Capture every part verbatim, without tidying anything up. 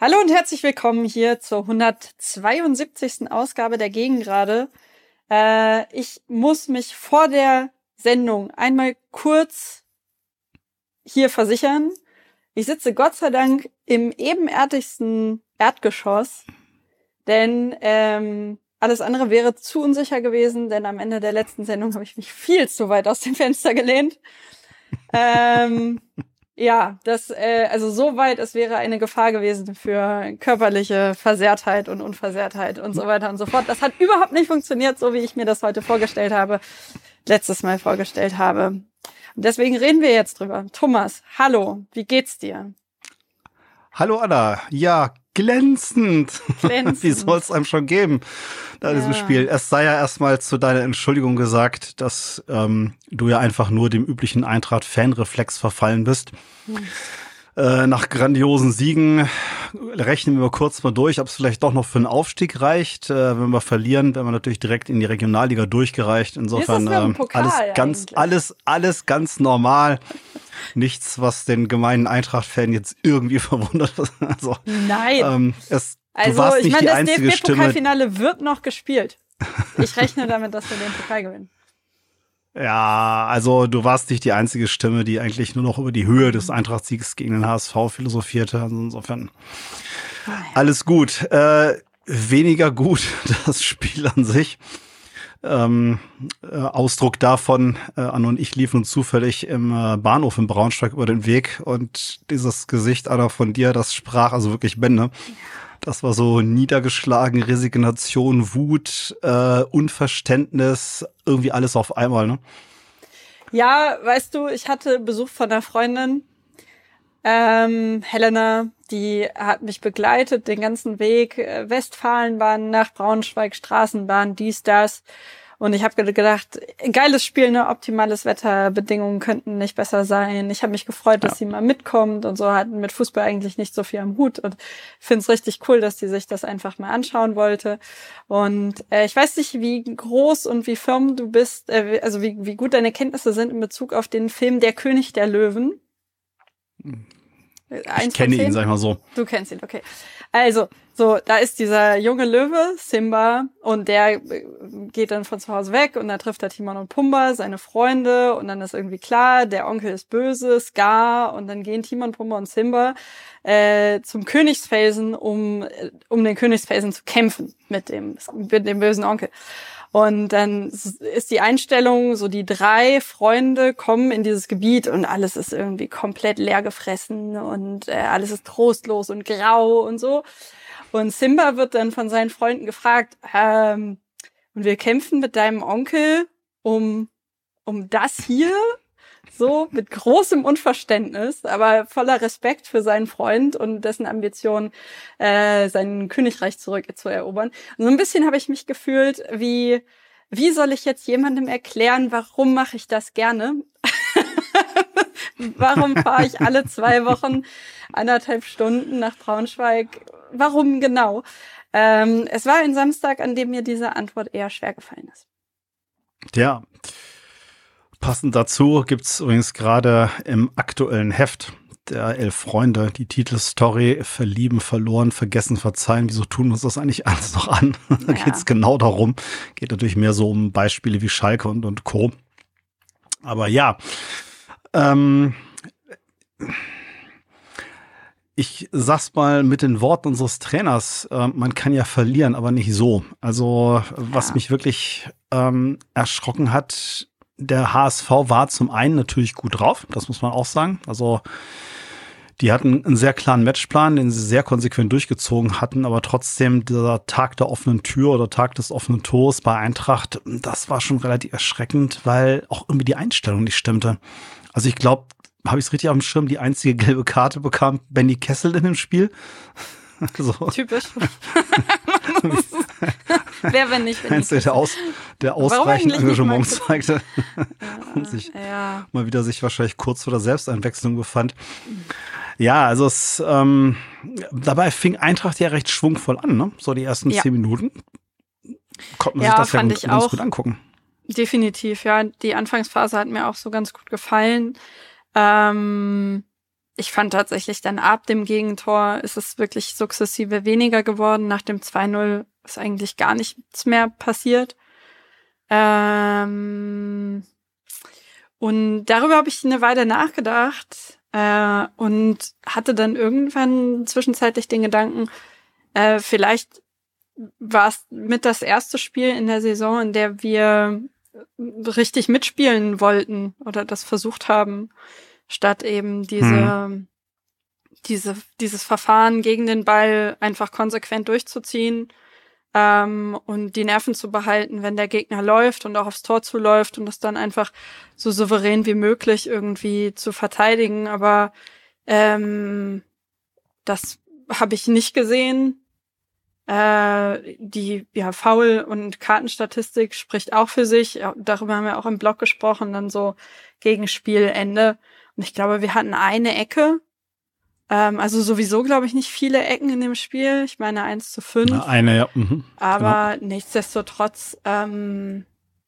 Hallo und herzlich willkommen hier zur hundertzweiundsiebzigsten Ausgabe der Gegengrade. Äh, ich muss mich vor der Sendung einmal kurz hier versichern. Ich sitze Gott sei Dank im ebenerdigsten Erdgeschoss, denn ähm, alles andere wäre zu unsicher gewesen, denn am Ende der letzten Sendung habe ich mich viel zu weit aus dem Fenster gelehnt. ähm, ja, das, äh, also so weit, es wäre eine Gefahr gewesen für körperliche Versehrtheit und Unversehrtheit und so weiter und so fort. Das hat überhaupt nicht funktioniert, so wie ich mir das heute vorgestellt habe, letztes Mal vorgestellt habe. Und deswegen reden wir jetzt drüber. Thomas, hallo, wie geht's dir? Hallo Anna, ja, glänzend. Glänzend. Wie soll es einem schon geben da in Ja. diesem Spiel? Es sei ja erstmal zu deiner Entschuldigung gesagt, dass ähm, du ja einfach nur dem üblichen Eintracht-Fan-Reflex verfallen bist. Hm. Äh, nach grandiosen Siegen rechnen wir kurz mal durch, ob es vielleicht doch noch für einen Aufstieg reicht. Äh, wenn wir verlieren, werden wir natürlich direkt in die Regionalliga durchgereicht. Insofern äh, alles ganz, eigentlich. alles, alles ganz normal. Nichts, was den gemeinen Eintracht-Fan jetzt irgendwie verwundert. Also, Nein. Ähm, es, also, du warst ich nicht meine, die das einzige D F B-Pokalfinale Stimme. wird noch gespielt. Ich rechne damit, dass wir den Pokal gewinnen. Ja, also du warst nicht die einzige Stimme, die eigentlich nur noch über die Höhe des Eintracht-Siegs gegen den H S V philosophierte. Also insofern alles gut. Äh, weniger gut das Spiel an sich. Ähm, äh, Ausdruck davon, äh, Anne und ich liefen uns zufällig im äh, Bahnhof in Braunschweig über den Weg und dieses Gesicht, Anna, von dir, das sprach also wirklich Bände. Das war so niedergeschlagen, Resignation, Wut, äh, Unverständnis, irgendwie alles auf einmal, ne? Ja, weißt du, ich hatte Besuch von einer Freundin, ähm, Helena, die hat mich begleitet den ganzen Weg, äh, Westfalenbahn nach Braunschweig, Straßenbahn, dies, das. Und ich habe gedacht, geiles Spiel, ne, optimales Wetter, Bedingungen könnten nicht besser sein. Ich habe mich gefreut, dass ja. sie mal mitkommt und so, hatten mit Fußball eigentlich nicht so viel am Hut. Und ich finde es richtig cool, dass sie sich das einfach mal anschauen wollte. Und äh, ich weiß nicht, wie groß und wie firm du bist, äh, also wie, wie gut deine Kenntnisse sind in Bezug auf den Film Der König der Löwen. Ich kenne ihn, sag ich mal so. Du kennst ihn, okay. Also, so, da ist dieser junge Löwe, Simba, und der geht dann von zu Hause weg und da trifft er Timon und Pumba, seine Freunde, und dann ist irgendwie klar, der Onkel ist böse, Scar, und dann gehen Timon, Pumba und Simba äh, zum Königsfelsen, um um den Königsfelsen zu kämpfen mit dem mit dem bösen Onkel. Und dann ist die Einstellung, so die drei Freunde kommen in dieses Gebiet und alles ist irgendwie komplett leer gefressen und äh, alles ist trostlos und grau und so. Und Simba wird dann von seinen Freunden gefragt, ähm, und wir kämpfen mit deinem Onkel um um das hier? So, mit großem Unverständnis, aber voller Respekt für seinen Freund und dessen Ambition, äh, sein Königreich zurückzuerobern. Und so ein bisschen habe ich mich gefühlt, wie, wie soll ich jetzt jemandem erklären, warum mache ich das gerne? Warum fahre ich alle zwei Wochen anderthalb Stunden nach Braunschweig? Warum genau? Ähm, es war ein Samstag, an dem mir diese Antwort eher schwer gefallen ist. Ja. Passend dazu gibt's übrigens gerade im aktuellen Heft der Elf Freunde die Titelstory Verlieben, verloren, vergessen, verzeihen. Wieso tun wir uns das eigentlich alles noch an? Da Ja. geht's genau darum. Geht natürlich mehr so um Beispiele wie Schalke und, und Co. Aber ja, ähm, ich sag's mal mit den Worten unseres Trainers, äh, man kann ja verlieren, aber nicht so. Also was Ja. mich wirklich ähm, erschrocken hat, der H S V war zum einen natürlich gut drauf, das muss man auch sagen. Also die hatten einen sehr klaren Matchplan, den sie sehr konsequent durchgezogen hatten, aber trotzdem dieser Tag der offenen Tür oder Tag des offenen Tors bei Eintracht, das war schon relativ erschreckend, weil auch irgendwie die Einstellung nicht stimmte. Also ich glaube, habe ich es richtig auf dem Schirm, die einzige gelbe Karte bekam Benny Kessel in dem Spiel. So. Typisch. Wer, wenn nicht, wenn nicht. Der, Aus, der ausreichend Engagement zeigte ja, und sich ja. mal wieder sich wahrscheinlich kurz vor der Selbsteinwechslung befand. Ja, also es ähm, dabei fing Eintracht ja recht schwungvoll an, ne? So die ersten ja. zehn Minuten. Konnte man ja, sich das fand ja ich ganz auch gut angucken. Definitiv, ja. Die Anfangsphase hat mir auch so ganz gut gefallen. Ähm, ich fand tatsächlich dann ab dem Gegentor ist es wirklich sukzessive weniger geworden. Nach dem zwei null ist eigentlich gar nichts mehr passiert. Ähm, und darüber habe ich eine Weile nachgedacht äh, und hatte dann irgendwann zwischenzeitlich den Gedanken, äh, vielleicht war es mit das erste Spiel in der Saison, in der wir richtig mitspielen wollten oder das versucht haben, statt eben diese, hm. diese, dieses Verfahren gegen den Ball einfach konsequent durchzuziehen ähm, und die Nerven zu behalten, wenn der Gegner läuft und auch aufs Tor zuläuft und das dann einfach so souverän wie möglich irgendwie zu verteidigen. Aber ähm, das habe ich nicht gesehen. Äh, die ja Foul- und Kartenstatistik spricht auch für sich. Darüber haben wir auch im Blog gesprochen, dann so gegen Spielende. Und ich glaube, wir hatten eine Ecke. Ähm, also sowieso, glaube ich, nicht viele Ecken in dem Spiel. Ich meine eins zu fünf. Ja, eine, ja. Mhm. Aber genau. Nichtsdestotrotz, ähm,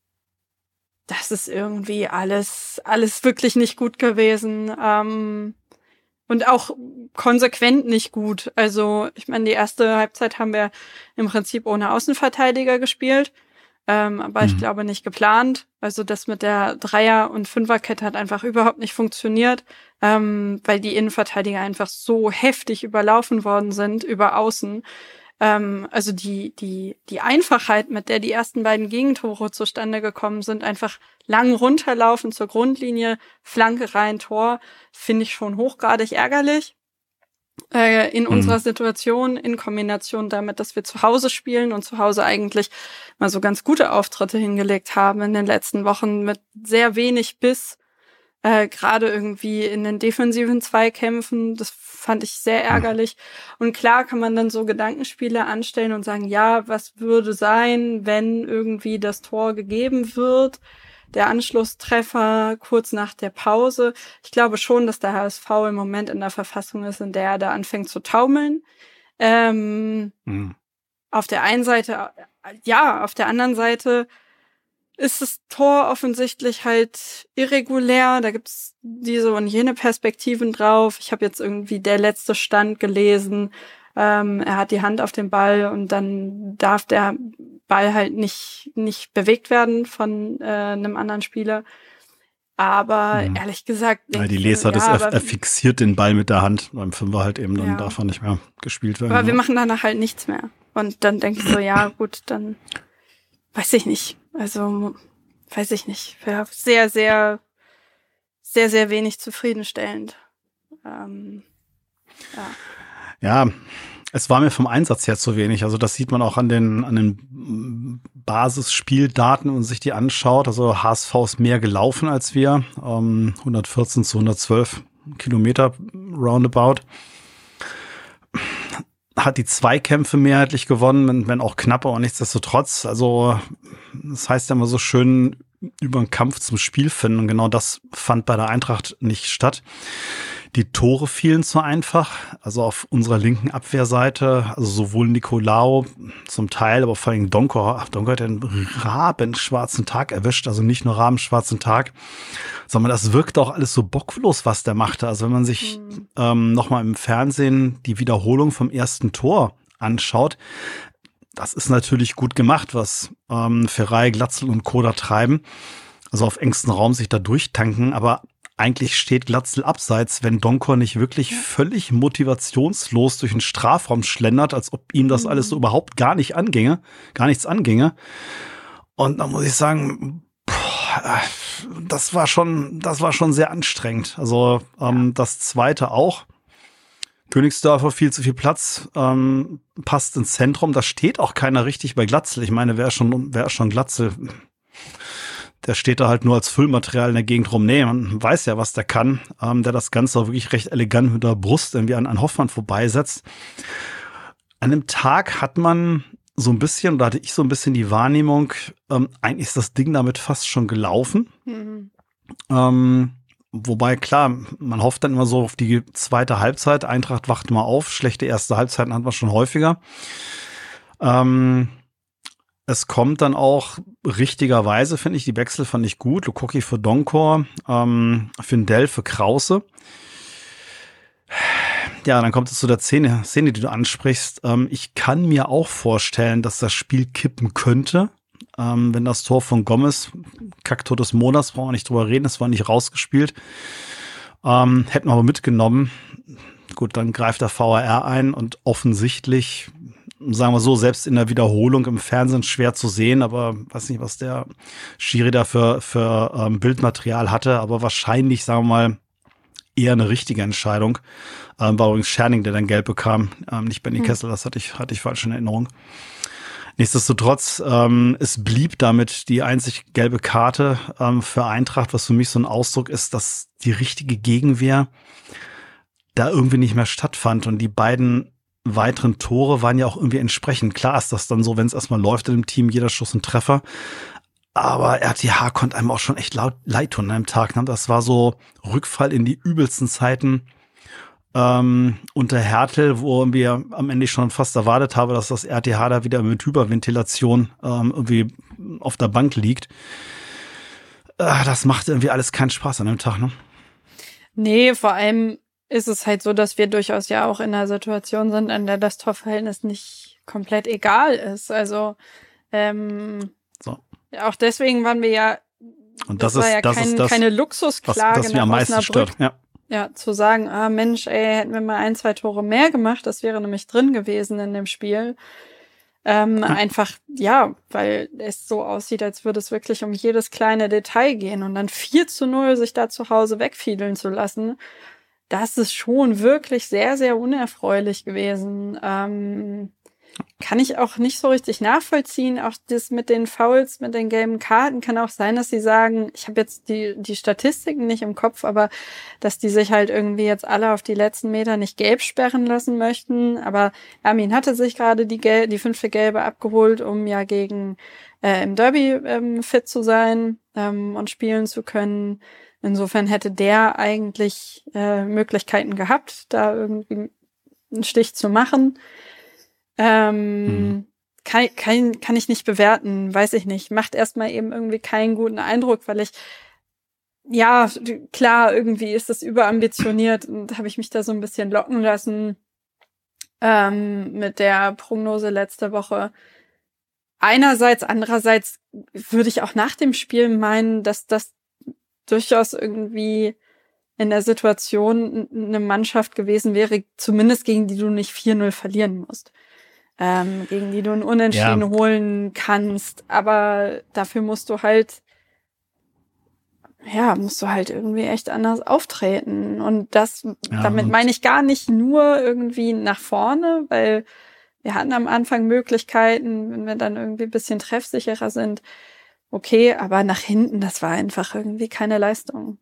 das ist irgendwie alles, alles wirklich nicht gut gewesen. Ähm, Und auch konsequent nicht gut. Also, ich meine, die erste Halbzeit haben wir im Prinzip ohne Außenverteidiger gespielt. Ähm, aber mhm. ich glaube nicht geplant. Also das mit der Dreier- und Fünferkette hat einfach überhaupt nicht funktioniert, ähm, weil die Innenverteidiger einfach so heftig überlaufen worden sind über Außen. Ähm, also die die die Einfachheit, mit der die ersten beiden Gegentore zustande gekommen sind, einfach lang runterlaufen zur Grundlinie, Flanke rein, Tor, finde ich schon hochgradig ärgerlich. Äh, in mhm. unserer Situation, in Kombination damit, dass wir zu Hause spielen und zu Hause eigentlich mal so ganz gute Auftritte hingelegt haben in den letzten Wochen mit sehr wenig Biss, äh, gerade irgendwie in den defensiven Zweikämpfen. Das fand ich sehr ärgerlich. Und klar kann man dann so Gedankenspiele anstellen und sagen, ja, was würde sein, wenn irgendwie das Tor gegeben wird? Der Anschlusstreffer kurz nach der Pause. Ich glaube schon, dass der H S V im Moment in der Verfassung ist, in der er da anfängt zu taumeln. Ähm, mhm. Auf der einen Seite, ja, auf der anderen Seite ist das Tor offensichtlich halt irregulär. Da gibt's diese und jene Perspektiven drauf. Ich habe jetzt irgendwie der letzte Stand gelesen. Ähm, er hat die Hand auf den Ball und dann darf der Ball halt nicht nicht bewegt werden von äh, einem anderen Spieler. Aber mhm. ehrlich gesagt... Ja, die Leser, ja, das er, er fixiert den Ball mit der Hand. Beim Fünfer halt eben, dann ja. darf er nicht mehr gespielt werden. Aber ja. wir machen danach halt nichts mehr. Und dann denke ich so, ja gut, dann weiß ich nicht. Also, weiß ich nicht. Ja, sehr, sehr, sehr, sehr wenig zufriedenstellend. Ähm, ja. Ja, es war mir vom Einsatz her zu wenig. Also das sieht man auch an den an den Basisspieldaten, wenn man sich die anschaut. Also H S V ist mehr gelaufen als wir. Ähm, hundertvierzehn zu hundertzwölf Kilometer roundabout. Hat die Zweikämpfe mehrheitlich gewonnen, wenn auch knapp, aber nichtsdestotrotz. Also das heißt ja immer so schön, über einen Kampf zum Spiel finden. Und genau das fand bei der Eintracht nicht statt. Die Tore fielen zu einfach, also auf unserer linken Abwehrseite, also sowohl Nicolaou zum Teil, aber vor allem Donker. Donker hat einen rabenschwarzen Tag erwischt, also nicht nur rabenschwarzen Tag, sondern das wirkt auch alles so bocklos, was der machte. Also wenn man sich mhm. ähm, nochmal im Fernsehen die Wiederholung vom ersten Tor anschaut, das ist natürlich gut gemacht, was ähm, Ferrei, Glatzel und Co. da treiben. Also auf engstem Raum sich da durchtanken, aber eigentlich steht Glatzel abseits, wenn Donkor nicht wirklich ja. völlig motivationslos durch den Strafraum schlendert, als ob ihm das mhm. alles so überhaupt gar nicht anginge, gar nichts anginge. Und da muss ich sagen, boah, das war schon, das war schon sehr anstrengend. Also ähm, ja. das zweite auch. Königsdörfer viel zu viel Platz, ähm, passt ins Zentrum. Da steht auch keiner richtig bei Glatzel. Ich meine, wer schon, wer schon Glatzel? Der steht da halt nur als Füllmaterial in der Gegend rum. Nee, man weiß ja, was der kann. Ähm, der das Ganze auch wirklich recht elegant mit der Brust irgendwie an, an Hoffmann vorbeisetzt. An dem Tag hat man so ein bisschen, oder hatte ich so ein bisschen die Wahrnehmung, ähm, eigentlich ist das Ding damit fast schon gelaufen. Mhm. Ähm, wobei, klar, man hofft dann immer so auf die zweite Halbzeit. Eintracht wacht mal auf. Schlechte erste Halbzeiten hat man schon häufiger. Ähm, Es kommt dann auch richtigerweise, finde ich, die Wechsel fand ich gut. Lukoki für Donkor, ähm, Findell für Krause. ja, dann kommt es zu der Szene, Szene, die du ansprichst. Ähm, ich kann mir auch vorstellen, dass das Spiel kippen könnte, ähm, wenn das Tor von Gomez, Kacktor des Monats, brauchen wir nicht drüber reden, das war nicht rausgespielt. Ähm, hätten wir aber mitgenommen. Gut, dann greift der V A R ein und offensichtlich, sagen wir so, selbst in der Wiederholung im Fernsehen schwer zu sehen, aber weiß nicht, was der Schiri da für, für ähm, Bildmaterial hatte, aber wahrscheinlich, sagen wir mal, eher eine richtige Entscheidung. Ähm, war übrigens Scherning, der dann gelb bekam, ähm, nicht Benny hm. Kessel, das hatte ich, hatte ich falsch in Erinnerung. Nichtsdestotrotz, ähm, es blieb damit die einzig gelbe Karte ähm, für Eintracht, was für mich so ein Ausdruck ist, dass die richtige Gegenwehr da irgendwie nicht mehr stattfand. Und die beiden weiteren Tore waren ja auch irgendwie entsprechend. Klar ist das dann so, wenn es erstmal läuft in dem Team, jeder Schuss ein Treffer. Aber R T H konnte einem auch schon echt laut, leid tun an einem Tag. Ne? Das war so Rückfall in die übelsten Zeiten ähm, unter Hertel, wo wir am Ende schon fast erwartet habe, dass das R T H da wieder mit Hyperventilation ähm, irgendwie auf der Bank liegt. Äh, das macht irgendwie alles keinen Spaß an dem Tag, ne? Nee, vor allem ist es halt so, dass wir durchaus ja auch in einer Situation sind, in der das Torverhältnis nicht komplett egal ist. Also ähm, so. Auch deswegen waren wir ja, und das, das war ist, ja das kein, ist das, keine Luxusklage was, was mir am meisten stört. Ja. Ja, zu sagen, ah Mensch, ey, hätten wir mal ein, zwei Tore mehr gemacht, das wäre nämlich drin gewesen in dem Spiel. Ähm, ja. Einfach, ja, weil es so aussieht, als würde es wirklich um jedes kleine Detail gehen und dann vier zu null sich da zu Hause wegfiedeln zu lassen, das ist schon wirklich sehr, sehr unerfreulich gewesen. Ähm, kann ich auch nicht so richtig nachvollziehen. Auch das mit den Fouls, mit den gelben Karten, kann auch sein, dass sie sagen, ich habe jetzt die die Statistiken nicht im Kopf, aber dass die sich halt irgendwie jetzt alle auf die letzten Meter nicht gelb sperren lassen möchten. Aber Armin hatte sich gerade die Gel- die fünfte Gelbe abgeholt, um ja gegen äh, im Derby ähm, fit zu sein ähm, und spielen zu können. Insofern hätte der eigentlich äh, Möglichkeiten gehabt, da irgendwie einen Stich zu machen. Ähm, mhm. kann, kann, kann ich nicht bewerten, weiß ich nicht. Macht erstmal eben irgendwie keinen guten Eindruck, weil ich, ja, klar, irgendwie ist das überambitioniert und habe ich mich da so ein bisschen locken lassen ähm, mit der Prognose letzte Woche. Einerseits, andererseits würde ich auch nach dem Spiel meinen, dass das durchaus irgendwie in der Situation eine Mannschaft gewesen wäre, zumindest gegen die du nicht vier null verlieren musst. Ähm, gegen die du einen Unentschieden ja. holen kannst, aber dafür musst du halt, ja, musst du halt irgendwie echt anders auftreten und das, ja, damit meine ich gar nicht nur irgendwie nach vorne, weil wir hatten am Anfang Möglichkeiten, wenn wir dann irgendwie ein bisschen treffsicherer sind, okay, aber nach hinten, das war einfach irgendwie keine Leistung.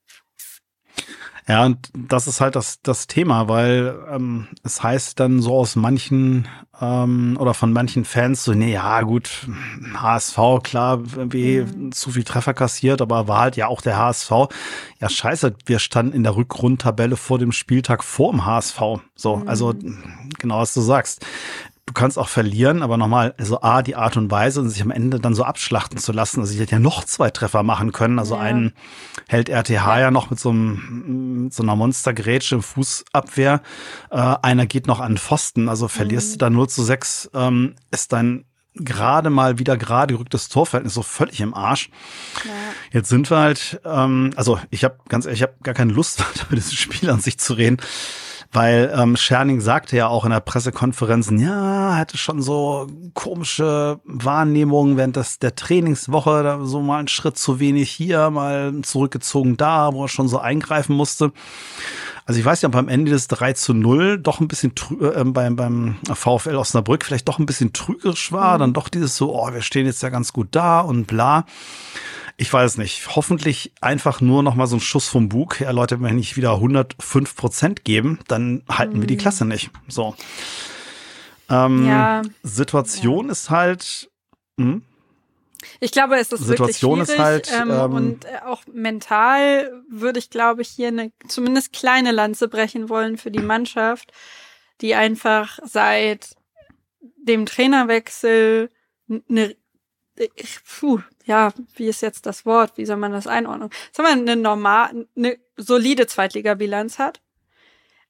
Ja, und das ist halt das, das Thema, weil ähm, es heißt dann so aus manchen ähm, oder von manchen Fans so, nee, ja gut, H S V, klar, irgendwie mhm. zu viel Treffer kassiert, aber war halt ja auch der H S V. Ja, scheiße, wir standen in der Rückrundtabelle vor dem Spieltag vor dem H S V. So, mhm. also genau, was du sagst. Du kannst auch verlieren, aber nochmal, also A, die Art und Weise und sich am Ende dann so abschlachten zu lassen. Also ich hätte ja noch zwei Treffer machen können. Also ja. einen hält R T H ja. ja noch mit so, einem, mit so einer Monstergrätsche im Fußabwehr. Äh, einer geht noch an den Pfosten. Also verlierst mhm. du da null zu sechs, ähm, ist dein gerade mal wieder gerade gerücktes Torverhältnis so völlig im Arsch. Ja. Jetzt sind wir halt, ähm, also ich habe ganz ehrlich, ich habe gar keine Lust, über dieses Spiel an sich zu reden. Weil ähm, Scherning sagte ja auch in der Pressekonferenz, ja, hatte schon so komische Wahrnehmungen während des, der Trainingswoche, da so mal einen Schritt zu wenig hier, mal zurückgezogen da, wo er schon so eingreifen musste. Also ich weiß ja, ob am Ende des drei zu null doch ein bisschen trü- äh, beim, beim VfL Osnabrück vielleicht doch ein bisschen trügerisch war, mhm. dann doch dieses so, oh, wir stehen jetzt ja ganz gut da und bla. Ich weiß es nicht. Hoffentlich einfach nur noch mal so ein Schuss vom Bug. Ja, Leute, wenn wir nicht wieder hundertfünf Prozent geben, dann halten mm. wir die Klasse nicht. So. Ähm, ja. Situation ja. ist halt. Hm? Ich glaube, es ist Situation wirklich schwierig. Ist halt, ähm, ähm, und auch mental würde ich, glaube ich, hier eine zumindest kleine Lanze brechen wollen für die Mannschaft, die einfach seit dem Trainerwechsel eine Puh, ja, wie ist jetzt das Wort? Wie soll man das einordnen? Sagen wir, eine normal, eine solide Zweitligabilanz hat.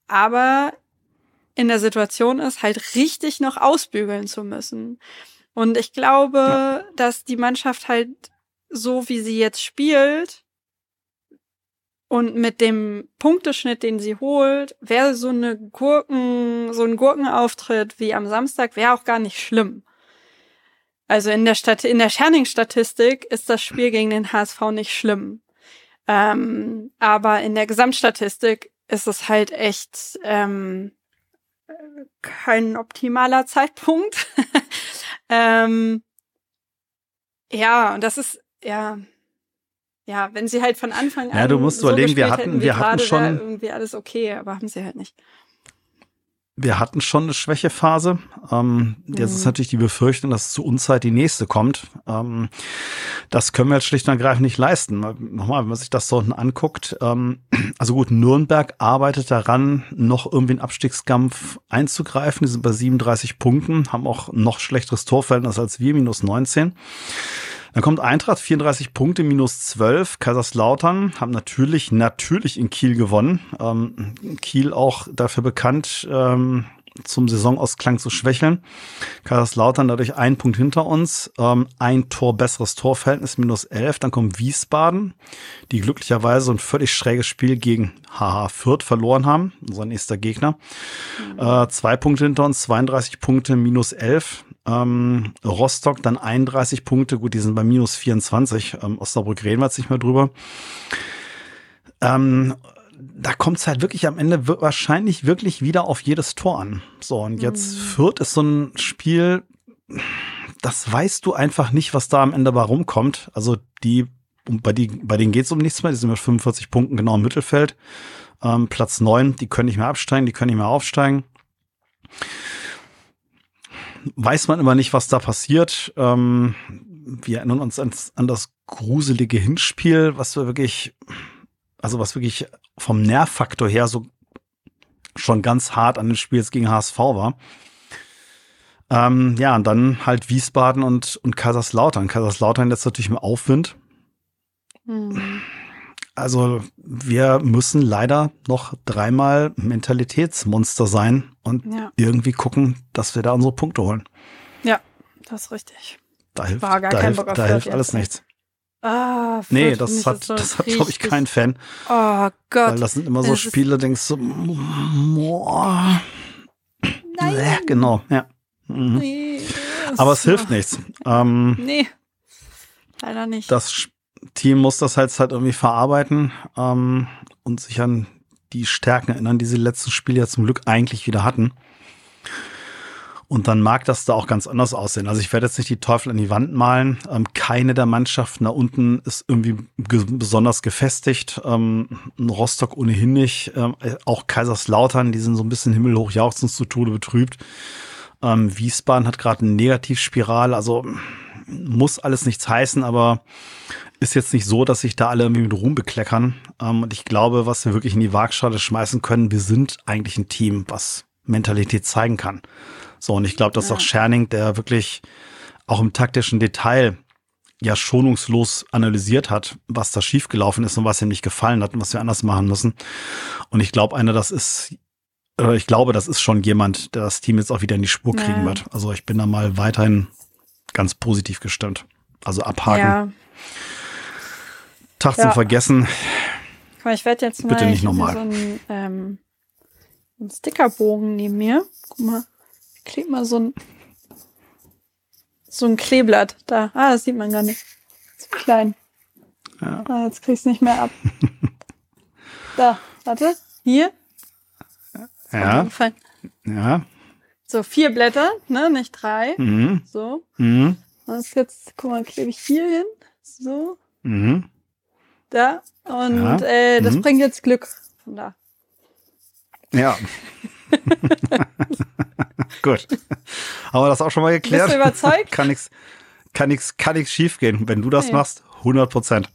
aber in der Situation ist, halt richtig noch ausbügeln zu müssen. Und ich glaube, ja. dass die Mannschaft halt so, wie sie jetzt spielt und mit dem Punkteschnitt, den sie holt, wäre so eine Gurken, so ein Gurkenauftritt wie am Samstag, wäre auch gar nicht schlimm. Also in der Stat- in der Scherning-Statistik ist das Spiel gegen den H S V nicht schlimm. Ähm, aber in der Gesamtstatistik ist es halt echt ähm, kein optimaler Zeitpunkt. ähm, ja, und das ist, ja, ja, wenn sie halt von Anfang an ja, du musst so überlegen, wir gespielt hatten, hätten wie wir hatten gerade, schon wäre irgendwie alles okay, aber haben sie halt nicht. Wir hatten schon eine Schwächephase. Ähm, jetzt mhm. ist natürlich die Befürchtung, dass zu Unzeit die nächste kommt. Ähm, das können wir jetzt schlicht und ergreifend nicht leisten. Nochmal, wenn man sich das so anguckt. Ähm, also gut, Nürnberg arbeitet daran, noch irgendwie in Abstiegskampf einzugreifen. Die sind bei siebenunddreißig Punkten, haben auch noch schlechteres Torverhältnis als wir, minus neunzehn. Dann kommt Eintracht, vierunddreißig Punkte, minus zwölf. Kaiserslautern haben natürlich, natürlich in Kiel gewonnen. Ähm, Kiel auch dafür bekannt, ähm, zum Saisonausklang zu schwächeln. Kaiserslautern dadurch ein Punkt hinter uns. Ähm, ein Tor besseres Torverhältnis, minus elf. Dann kommt Wiesbaden, die glücklicherweise ein völlig schräges Spiel gegen H H Fürth verloren haben. Unser nächster Gegner. Mhm. Äh, zwei Punkte hinter uns, zweiunddreißig Punkte, minus elf. Ähm, Rostock dann einunddreißig Punkte, gut, die sind bei minus vierundzwanzig. Ähm, Osnabrück reden wir jetzt nicht mehr drüber. Ähm, da kommt es halt wirklich am Ende w- wahrscheinlich wirklich wieder auf jedes Tor an. So, und jetzt mhm. Fürth ist so ein Spiel, das weißt du einfach nicht, was da am Ende bei rumkommt. Also die, bei, die, bei denen geht es um nichts mehr, die sind mit fünfundvierzig Punkten genau im Mittelfeld. Ähm, Platz neun, die können nicht mehr absteigen, die können nicht mehr aufsteigen. Weiß man immer nicht, was da passiert. Ähm, wir erinnern uns an, an das gruselige Hinspiel, was wir wirklich, also was wirklich vom Nervfaktor her so schon ganz hart an dem Spiel jetzt gegen H S V war. Ähm, ja, und dann halt Wiesbaden und, und Kaiserslautern. Kaiserslautern jetzt natürlich im Aufwind. Mhm. Also wir müssen leider noch dreimal Mentalitätsmonster sein und ja. irgendwie gucken, dass wir da unsere Punkte holen. Ja, das ist richtig. Da hilft, War gar da kein hilft, Bock auf da Fürth hilft jetzt. alles nichts. Ah, nee, das hat, so das hat, glaube ich, kein Fan. Oh Gott. Weil das sind immer so Spiele, denkst du, boah. Nein. Äh, genau, ja. Mhm. Nee, aber es hilft nichts. Ähm, nee, leider nicht. Das Team muss das halt, halt irgendwie verarbeiten ähm, und sich an die Stärken erinnern, die sie letzten Spiele ja zum Glück eigentlich wieder hatten. Und dann mag das da auch ganz anders aussehen. Also ich werde jetzt nicht die Teufel an die Wand malen. Ähm, keine der Mannschaften da unten ist irgendwie ge- besonders gefestigt. Ähm, Rostock ohnehin nicht. Ähm, auch Kaiserslautern, die sind so ein bisschen himmelhoch jauchzend zu Tode betrübt. Ähm, Wiesbaden hat gerade eine Negativspirale. Also muss alles nichts heißen, aber ist jetzt nicht so, dass sich da alle irgendwie mit Ruhm bekleckern. Ähm, und ich glaube, was wir wirklich in die Waagschale schmeißen können, wir sind eigentlich ein Team, was Mentalität zeigen kann. So, und ich glaube, dass ja. auch Scherning, der wirklich auch im taktischen Detail ja schonungslos analysiert hat, was da schiefgelaufen ist und was ihm nicht gefallen hat und was wir anders machen müssen. Und ich glaube, einer, das ist, oder ich glaube, das ist schon jemand, der das Team jetzt auch wieder in die Spur kriegen ja. wird. Also ich bin da mal weiterhin ganz positiv gestimmt. Also abhaken. Ja. Tag ja. zum Vergessen. Guck mal, ich werde jetzt mal Bitte nicht nochmal. so einen, ähm, einen Stickerbogen neben mir. Guck mal, ich klebe mal so ein so ein Kleeblatt da. Ah, das sieht man gar nicht. Zu klein. Ja. Ah, jetzt krieg ich's nicht mehr ab. Da, warte. Hier. Ja. Ja. So, vier Blätter, ne, nicht drei. Mhm. So. Mhm. Und jetzt, guck mal, klebe ich hier hin. So. Mhm. Da. Und ja. äh, das mhm. bringt jetzt Glück. Von da. Ja. Gut. Haben wir das auch schon mal geklärt? Bist du überzeugt? kann nichts kann nix, kann nix schief gehen. Wenn du das nee. machst, hundert Prozent.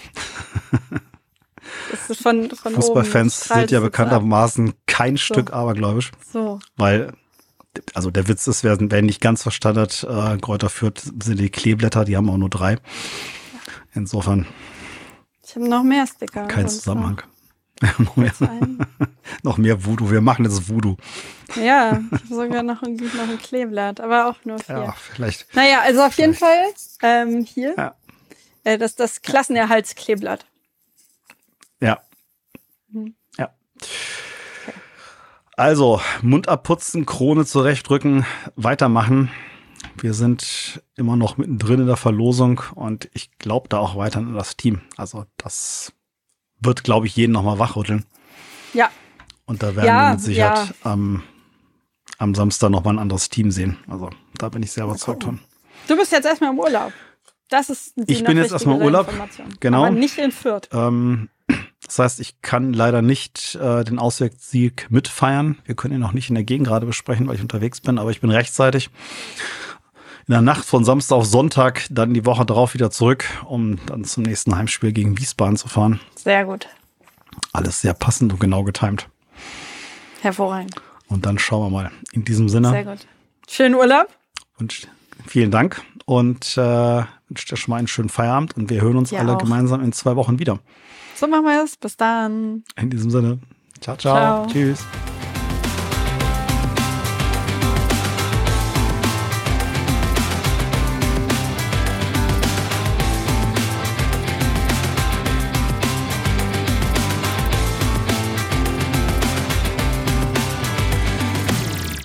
Das ist von, von Fußballfans sind ja bekanntermaßen kein so. Stück abergläubisch. So. Weil, also der Witz ist, wer, wer nicht ganz verstanden hat, äh, Kräuter Fürth sind die Kleeblätter, die haben auch nur drei. Insofern. Ich habe noch mehr Sticker. Kein Zusammenhang. noch, mehr, noch mehr Voodoo. Wir machen jetzt Voodoo. Ja, ich habe sogar noch ein, noch ein Kleeblatt, aber auch nur vier. Ja, vielleicht. Naja, also auf jeden Fall ähm, hier Ja. äh, das, das Klassenerhaltskleeblatt. Ja. Mhm. Ja. Also, Mund abputzen, Krone zurechtrücken, weitermachen. Wir sind immer noch mittendrin in der Verlosung und ich glaube da auch weiter an das Team. Also das wird, glaube ich, jeden nochmal wachrütteln. Ja. Und da werden ja, wir mit Sicherheit ja. am, am Samstag nochmal ein anderes Team sehen. Also da bin ich sehr überzeugt von. Du bist jetzt erstmal im Urlaub. Das ist die Ich bin jetzt erstmal im Urlaub. Genau. Aber nicht in Fürth. Ähm, das heißt, ich kann leider nicht äh, den Auswärtssieg mitfeiern. Wir können ihn noch nicht in der Gegend gerade besprechen, weil ich unterwegs bin, aber ich bin rechtzeitig in der Nacht von Samstag auf Sonntag, dann die Woche darauf wieder zurück, um dann zum nächsten Heimspiel gegen Wiesbaden zu fahren. Sehr gut. Alles sehr passend und genau getimt. Hervorragend. Und dann schauen wir mal. In diesem Sinne. Sehr gut. Schönen Urlaub. Und vielen Dank und äh, wünsche dir schon mal einen schönen Feierabend und wir hören uns Ja alle auch. gemeinsam in zwei Wochen wieder. So machen wir es. Bis dann. In diesem Sinne. Ciao, ciao. Ciao. Tschüss.